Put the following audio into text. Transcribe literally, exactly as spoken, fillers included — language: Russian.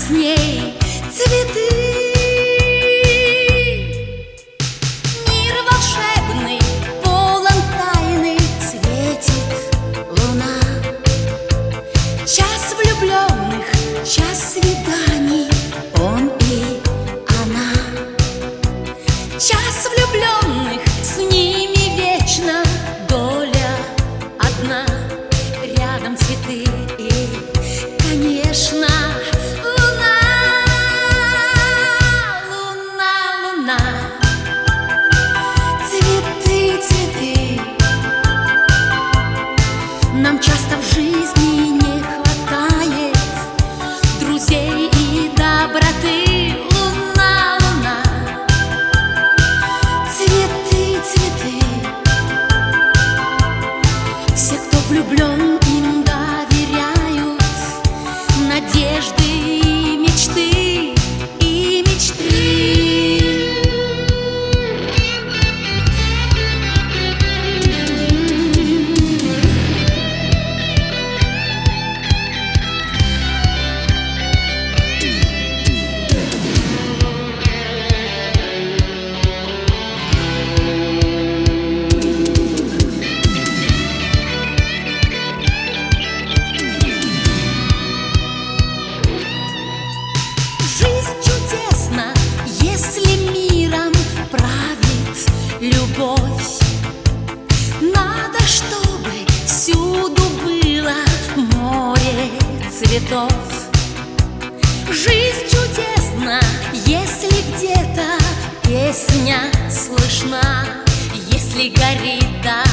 с ней цветы. Мир волшебный, полон тайны, светит луна. Час влюбленных, час свиданий, он и она. Час влюбленных, с ними вечно доля одна. Рядом цветы и, конечно, луна, луна, луна. Цветы, цветы. Нам часто в жизни не хватает друзей и доброты. Луна, луна. Цветы, цветы. Все, кто влюблен, им доверяют надежды и мечты, и мечты. Любовь. Надо, чтобы всюду было море цветов. Жизнь чудесна, если где-то песня слышна, если горит